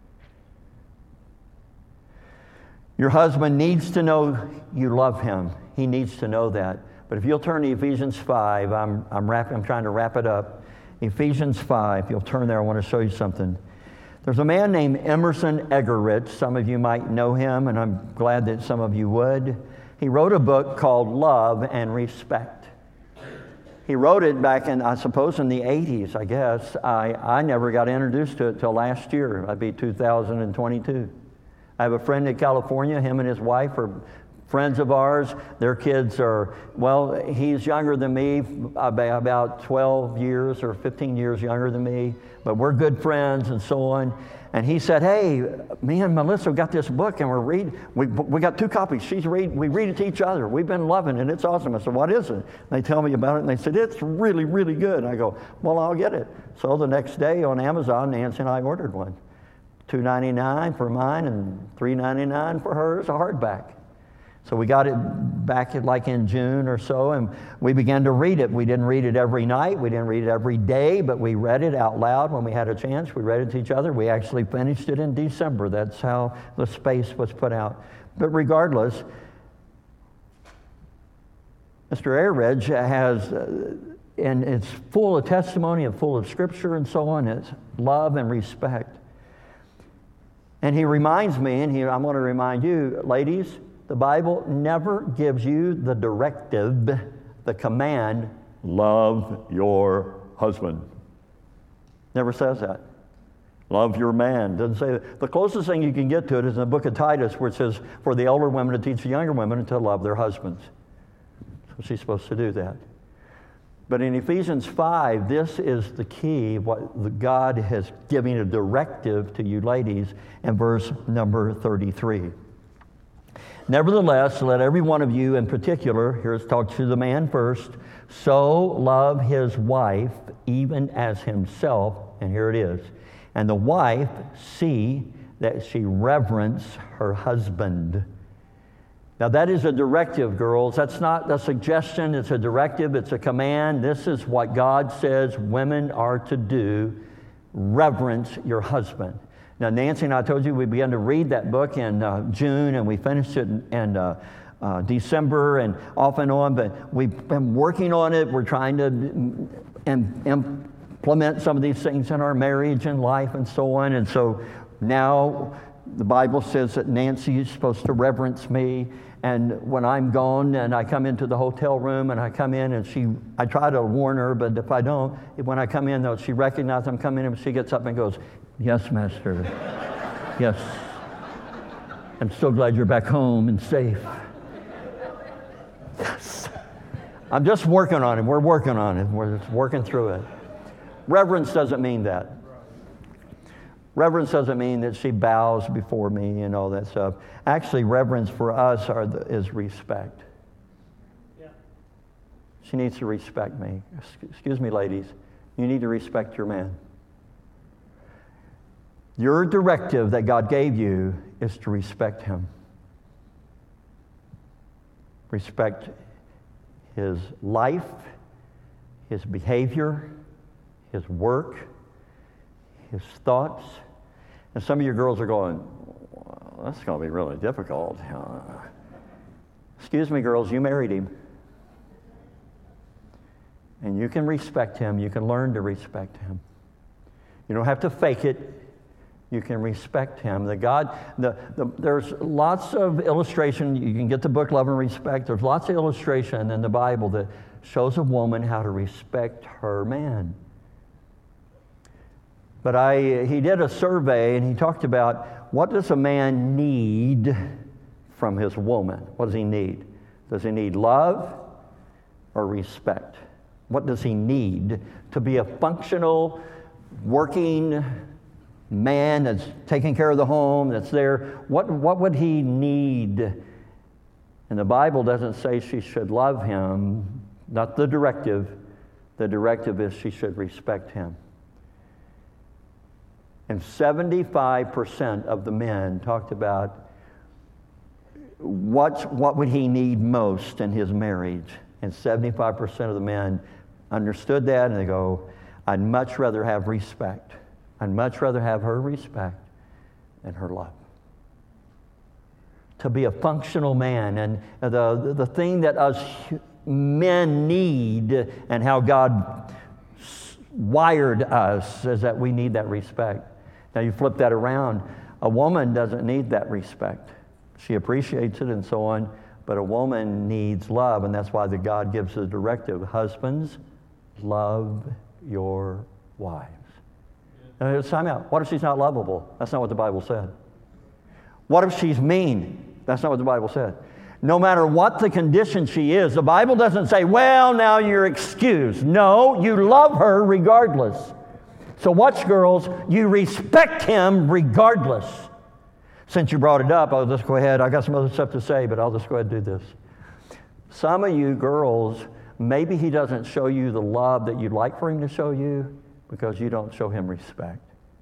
Your husband needs to know you love him. He needs to know that. But if you'll turn to Ephesians five, I'm, I'm, wrap, I'm trying to wrap it up. Ephesians five, if you'll turn there, I want to show you something. There's a man named Emerson Eggerichs. Some of you might know him, and I'm glad that some of you would. He wrote a book called Love and Respect. He wrote it back in, I suppose, in the eighties, I guess. I, I never got introduced to it till last year. That'd be two thousand twenty-two. I have a friend in California. Him and his wife are friends of ours. Their kids are, well, he's younger than me, about twelve years or fifteen years younger than me, but we're good friends and so on. And he said, hey, me and Melissa got this book and we're reading, we, we got two copies. She's read, we read it to each other. We've been loving it. It's awesome. I said, what is it? And they tell me about it and they said, it's really, really good. And I go, well, I'll get it. So the next day on Amazon, Nancy and I ordered one. two ninety-nine for mine and three ninety-nine for hers, a hardback. So we got it back in, like in June or so, and we began to read it. We didn't read it every night. We didn't read it every day, but we read it out loud when we had a chance. We read it to each other. We actually finished it in December. That's how the space was put out. But regardless, Mister Eggerichs has, uh, and it's full of testimony and full of scripture and so on. It's love and respect. And he reminds me, and he, I'm going to remind you, ladies, The Bible never gives you the directive, the command, love your husband. Never says that. Love your man. Doesn't say that. The closest thing you can get to it is in the book of Titus, where it says for the older women to teach the younger women to love their husbands. So she's supposed to do that. But in Ephesians five, this is the key, what God has given a directive to you ladies in verse number thirty-three. Nevertheless, let every one of you in particular, here's talk to the man first, so love his wife even as himself, and here it is, and the wife see that she reverence her husband. Now that is a directive, girls. That's not a suggestion, it's a directive, it's a command. This is what God says women are to do. Reverence your husband. Now Nancy and I told you we began to read that book in uh, June, and we finished it in, in uh, uh, December and off and on, but we've been working on it. We're trying to im- implement some of these things in our marriage and life and so on. And so now the Bible says that Nancy is supposed to reverence me. And when I'm gone and I come into the hotel room and I come in and she, I try to warn her, but if I don't, when I come in though, she recognizes I'm coming in and she gets up and goes, "Yes, Master. Yes. I'm so glad you're back home and safe." Yes. I'm just working on it. We're working on it. We're just working through it. Reverence doesn't mean that. Reverence doesn't mean that she bows before me and all that stuff. Actually, reverence for us are the, is respect. Yeah. She needs to respect me. Excuse me, ladies. You need to respect your man. Your directive that God gave you is to respect him. Respect his life, his behavior, his work, his thoughts. And some of you girls are going, well, that's going to be really difficult. Uh, excuse me, girls, you married him. And you can respect him. You can learn to respect him. You don't have to fake it. You can respect him. The God, the, the, there's lots of illustration. You can get the book Love and Respect. There's lots of illustration in the Bible that shows a woman how to respect her man. But I, he did a survey and he talked about what does a man need from his woman? What does he need? Does he need love or respect? What does he need to be a functional, working man that's taking care of the home, that's there? What, what would he need? And the Bible doesn't say she should love him, not the directive. The directive is she should respect him. And seventy-five percent of the men talked about what, what would he need most in his marriage. And seventy-five percent of the men understood that, and they go, I'd much rather have respect. I'd much rather have her respect than her love. To be a functional man. And the, the thing that us men need and how God wired us is that we need that respect. Now you flip that around. A woman doesn't need that respect. She appreciates it and so on, but a woman needs love, and that's why the God gives the directive, husbands, love your wives. Now here's time out. What if she's not lovable? That's not what the Bible said. What if she's mean? That's not what the Bible said. No matter what the condition she is, the Bible doesn't say, well, now you're excused. No, you love her regardless. So watch, girls, you respect him regardless. Since you brought it up, I'll just go ahead. I got some other stuff to say, but I'll just go ahead and do this. Some of you girls, maybe he doesn't show you the love that you'd like for him to show you because you don't show him respect.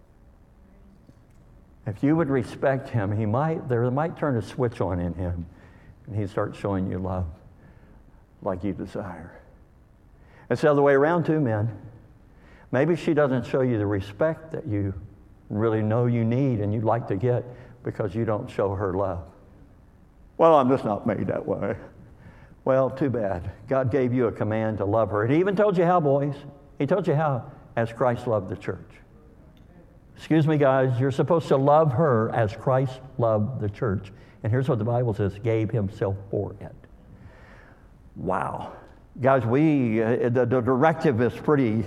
If you would respect him, he might, there might turn a switch on in him, and he'd start showing you love like you desire. It's the other way around too, men. Maybe she doesn't show you the respect that you really know you need and you'd like to get because you don't show her love. Well, I'm just not made that way. Well, too bad. God gave you a command to love her. And he even told you how, boys. He told you how, as Christ loved the church. Excuse me, guys, you're supposed to love her as Christ loved the church. And here's what the Bible says, gave himself for it. Wow. Guys, we, uh, the, the directive is pretty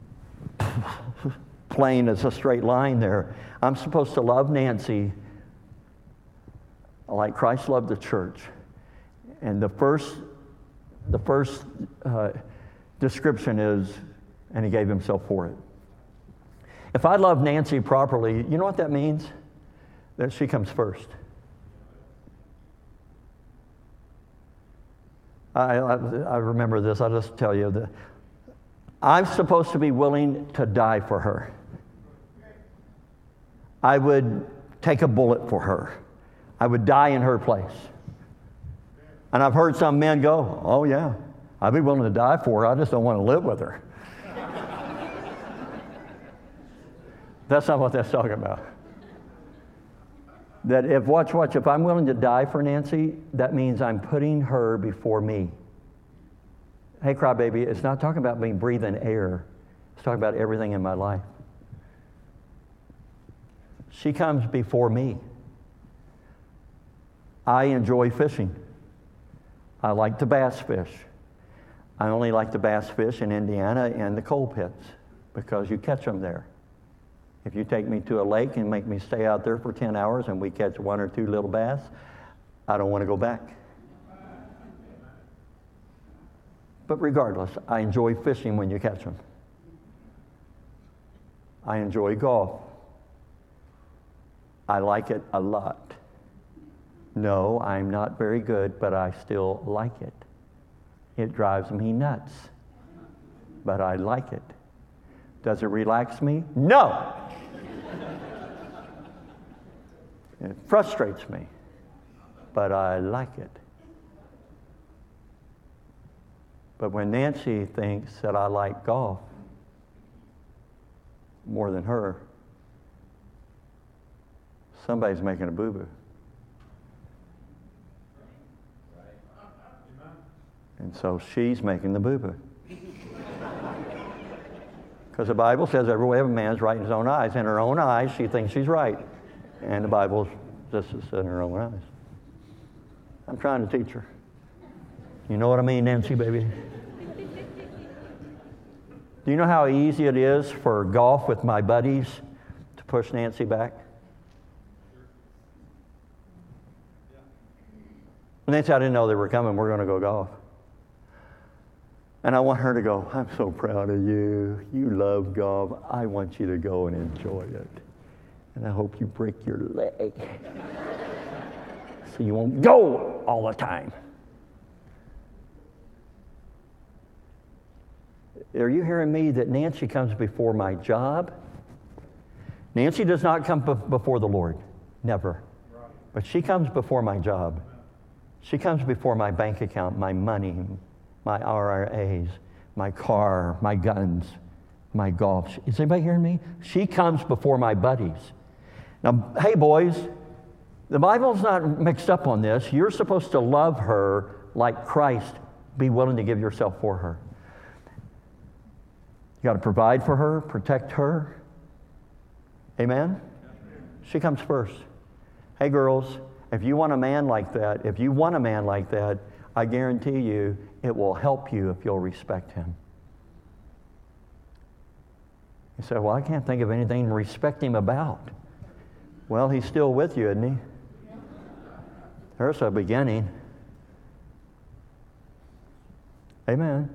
plain as a straight line there. I'm supposed to love Nancy like Christ loved the church. And the first, the first uh, description is, and he gave himself for it. If I love Nancy properly, you know what that means? That she comes first. I, I, I remember this. I'll just tell you that I'm supposed to be willing to die for her. I would take a bullet for her. I would die in her place. And I've heard some men go, oh yeah, I'd be willing to die for her. I just don't want to live with her. That's not what that's talking about. That if, watch, watch, if I'm willing to die for Nancy, that means I'm putting her before me. Hey, crybaby, it's not talking about me breathing air. It's talking about everything in my life. She comes before me. I enjoy fishing. I like to bass fish. I only like to bass fish in Indiana and the coal pits because you catch them there. If you take me to a lake and make me stay out there for ten hours and we catch one or two little bass, I don't want to go back. But regardless, I enjoy fishing when you catch them. I enjoy golf. I like it a lot. No, I'm not very good, but I still like it. It drives me nuts, but I like it. Does it relax me? No! It frustrates me, but I like it. But when Nancy thinks that I like golf more than her, somebody's making a boo-boo. And so she's making the boo-boo. Because the Bible says every way of a man is right in his own eyes. In her own eyes, she thinks she's right. And the Bible says this is in her own eyes. I'm trying to teach her. You know what I mean, Nancy, baby? Do you know how easy it is for golf with my buddies to push Nancy back? Nancy, I didn't know they were coming. We're going to go golf. And I want her to go, I'm so proud of you. You love golf. I want you to go and enjoy it. And I hope you break your leg so you won't go all the time. Are you hearing me that Nancy comes before my job? Nancy does not come be- before the Lord. Never. But she comes before my job. She comes before my bank account, my money, my R R As, my car, my guns, my golf. Is anybody hearing me? She comes before my buddies. Now, hey boys, the Bible's not mixed up on this. You're supposed to love her like Christ. Be willing to give yourself for her. You got to provide for her, protect her. Amen? She comes first. Hey girls, if you want a man like that, if you want a man like that, I guarantee you it will help you if you'll respect him. You say, well, I can't think of anything to respect him about. Well, he's still with you, isn't he? There's a beginning. Amen.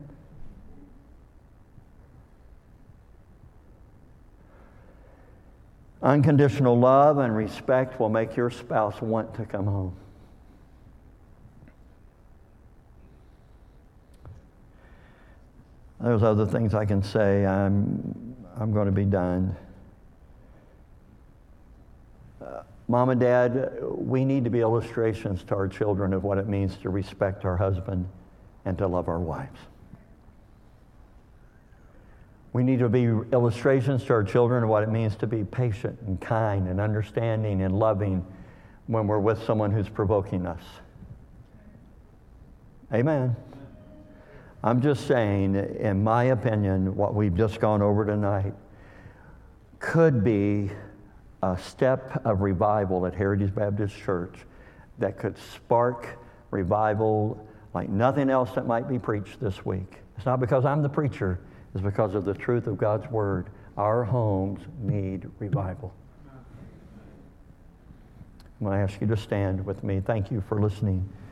Unconditional love and respect will make your spouse want to come home. There's other things I can say. I'm, I'm going to be done. Uh, Mom and Dad, we need to be illustrations to our children of what it means to respect our husband and to love our wives. We need to be illustrations to our children of what it means to be patient and kind and understanding and loving when we're with someone who's provoking us. Amen. I'm just saying, in my opinion, what we've just gone over tonight could be a step of revival at Heritage Baptist Church that could spark revival like nothing else that might be preached this week. It's not because I'm the preacher, it's because of the truth of God's Word. Our homes need revival. I'm going to ask you to stand with me. Thank you for listening.